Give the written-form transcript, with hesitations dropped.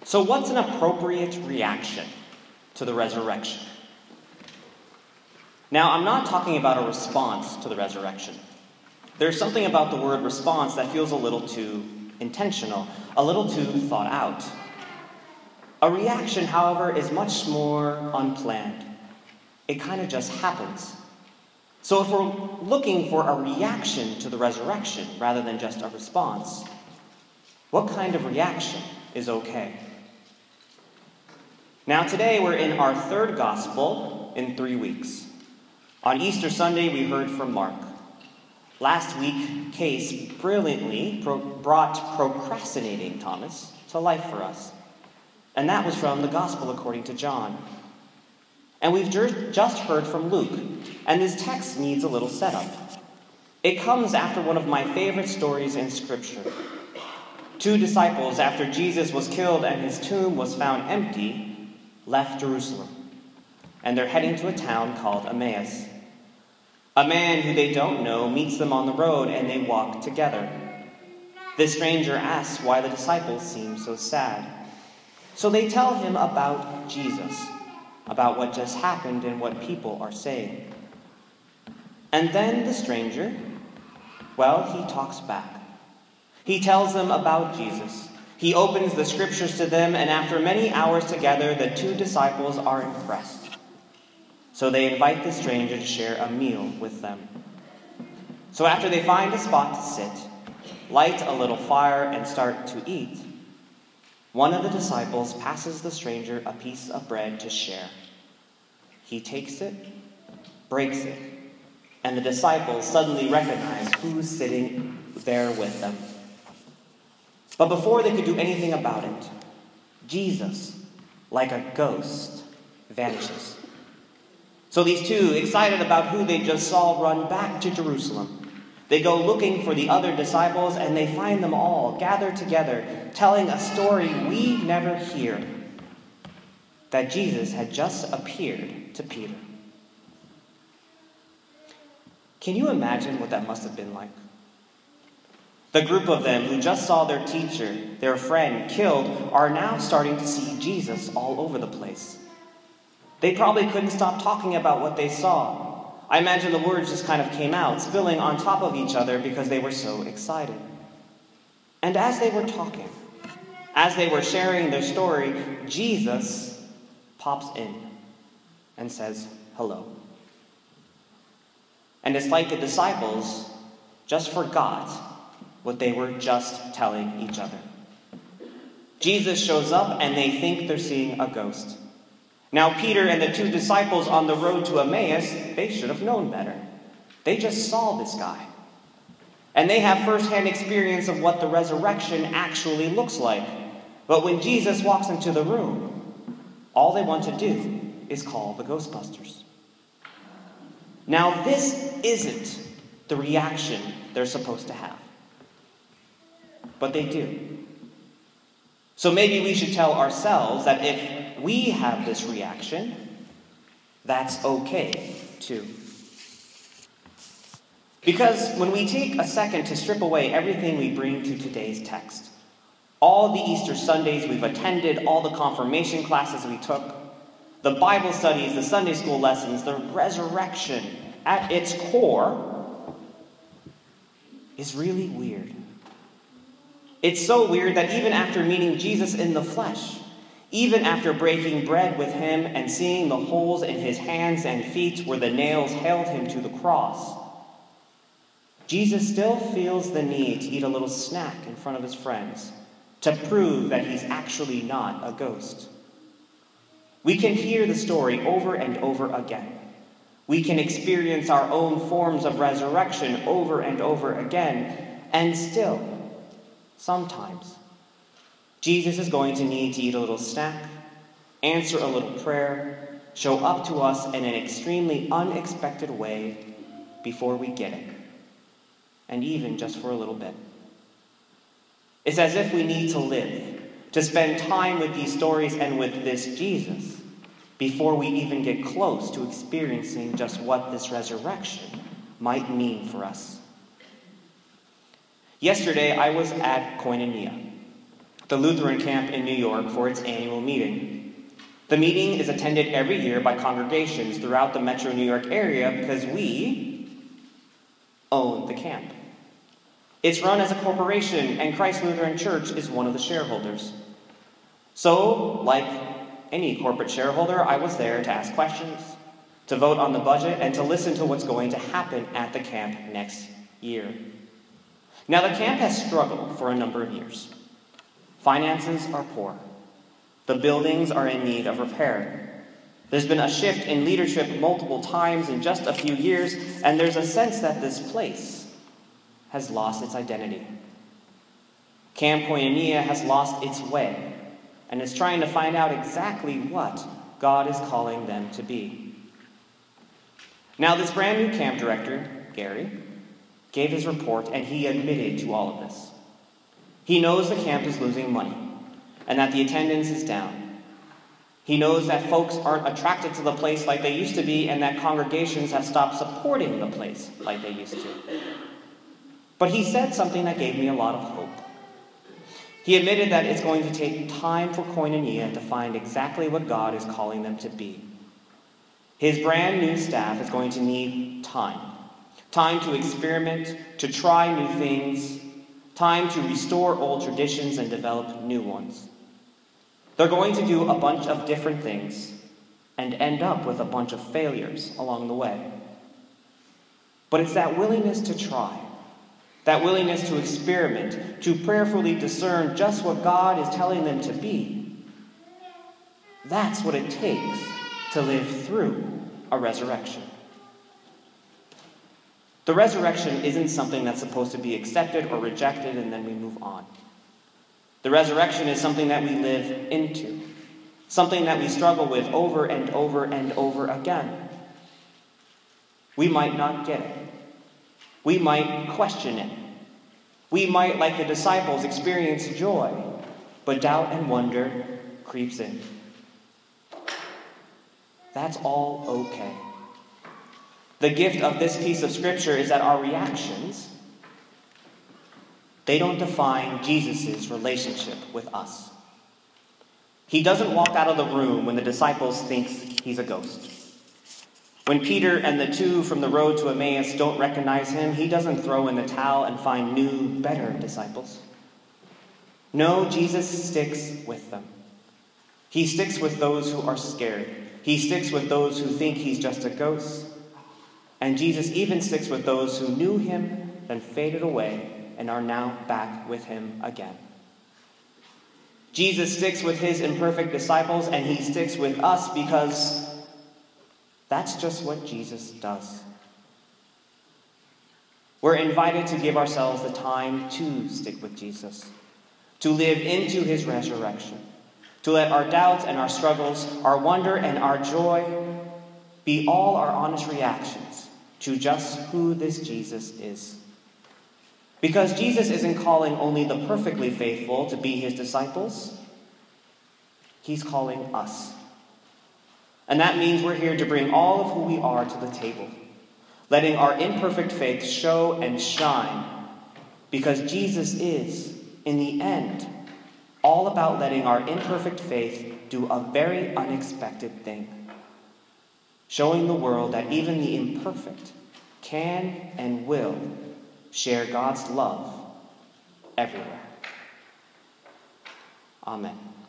So what's an appropriate reaction to the resurrection? Now, I'm not talking about a response to the resurrection. There's something about the word response that feels a little too intentional, a little too thought out. A reaction, however, is much more unplanned. It kind of just happens. So if we're looking for a reaction to the resurrection rather than just a response, what kind of reaction is okay? Now today we're in our third gospel in 3 weeks. On Easter Sunday we heard from Mark. Last week, Case brilliantly brought procrastinating Thomas to life for us. And that was from the Gospel according to John. And we've just heard from Luke, and this text needs a little setup. It comes after one of my favorite stories in Scripture. 2 disciples, after Jesus was killed and his tomb was found empty, left Jerusalem. And they're heading to a town called Emmaus. A man who they don't know meets them on the road, and they walk together. This stranger asks why the disciples seem so sad. So they tell him about Jesus, about what just happened and what people are saying. And then the stranger, he talks back. He tells them about Jesus. He opens the scriptures to them, and after many hours together, the 2 disciples are impressed. So they invite the stranger to share a meal with them. So after they find a spot to sit, light a little fire, and start to eat, one of the disciples passes the stranger a piece of bread to share. He takes it, breaks it, and the disciples suddenly recognize who's sitting there with them. But before they could do anything about it, Jesus, like a ghost, vanishes. So these 2, excited about who they just saw, run back to Jerusalem. They go looking for the other disciples, and they find them all gathered together, telling a story we never hear, that Jesus had just appeared to Peter. Can you imagine what that must have been like? The group of them who just saw their teacher, their friend, killed, are now starting to see Jesus all over the place. They probably couldn't stop talking about what they saw. I imagine the words just kind of came out, spilling on top of each other because they were so excited. And as they were talking, as they were sharing their story, Jesus pops in and says hello. And it's like the disciples just forgot what they were just telling each other. Jesus shows up and they think they're seeing a ghost. Now Peter and the 2 disciples on the road to Emmaus, they should have known better. They just saw this guy. And they have firsthand experience of what the resurrection actually looks like. But when Jesus walks into the room, all they want to do is call the Ghostbusters. Now this isn't the reaction they're supposed to have. But they do. So maybe we should tell ourselves that if we have this reaction, that's okay too. Because when we take a second to strip away everything we bring to today's text, all the Easter Sundays we've attended, all the confirmation classes we took, the Bible studies, the Sunday school lessons, the resurrection, at its core, is really weird. It's so weird that even after meeting Jesus in the flesh, even after breaking bread with him and seeing the holes in his hands and feet where the nails held him to the cross, Jesus still feels the need to eat a little snack in front of his friends to prove that he's actually not a ghost. We can hear the story over and over again. We can experience our own forms of resurrection over and over again, and still, sometimes, Jesus is going to need to eat a little snack, answer a little prayer, show up to us in an extremely unexpected way before we get it, and even just for a little bit. It's as if we need to live, to spend time with these stories and with this Jesus before we even get close to experiencing just what this resurrection might mean for us. Yesterday, I was at Koinonia. the Lutheran camp in New York, for its annual meeting. The meeting is attended every year by congregations throughout the metro New York area because we own the camp. It's run as a corporation, and Christ Lutheran Church is one of the shareholders. So, like any corporate shareholder, I was there to ask questions, to vote on the budget, and to listen to what's going to happen at the camp next year. Now, the camp has struggled for a number of years. Finances are poor. The buildings are in need of repair. There's been a shift in leadership multiple times in just a few years, and there's a sense that this place has lost its identity. Camp Koinonia has lost its way and is trying to find out exactly what God is calling them to be. Now, this brand new camp director, Gary, gave his report, and he admitted to all of this. He knows the camp is losing money and that the attendance is down. He knows that folks aren't attracted to the place like they used to be, and that congregations have stopped supporting the place like they used to. But he said something that gave me a lot of hope. He admitted that it's going to take time for Koinonia to find exactly what God is calling them to be. His brand new staff is going to need time. Time to experiment, to try new things, time to restore old traditions and develop new ones. They're going to do a bunch of different things and end up with a bunch of failures along the way. But it's that willingness to try, that willingness to experiment, to prayerfully discern just what God is telling them to be. That's what it takes to live through a resurrection. The resurrection isn't something that's supposed to be accepted or rejected and then we move on. The resurrection is something that we live into, something that we struggle with over and over and over again. We might not get it. We might question it. We might, like the disciples, experience joy, but doubt and wonder creeps in. That's all okay. The gift of this piece of scripture is that our reactions, they don't define Jesus' relationship with us. He doesn't walk out of the room when the disciples think he's a ghost. When Peter and the two from the road to Emmaus don't recognize him, he doesn't throw in the towel and find new, better disciples. No, Jesus sticks with them. He sticks with those who are scared. He sticks with those who think he's just a ghost. And Jesus even sticks with those who knew him, then faded away, and are now back with him again. Jesus sticks with his imperfect disciples, and he sticks with us because that's just what Jesus does. We're invited to give ourselves the time to stick with Jesus, to live into his resurrection, to let our doubts and our struggles, our wonder and our joy be all our honest reactions to just who this Jesus is. Because Jesus isn't calling only the perfectly faithful to be his disciples. He's calling us. And that means we're here to bring all of who we are to the table, letting our imperfect faith show and shine, because Jesus is, in the end, all about letting our imperfect faith do a very unexpected thing, showing the world that even the imperfect can and will share God's love everywhere. Amen.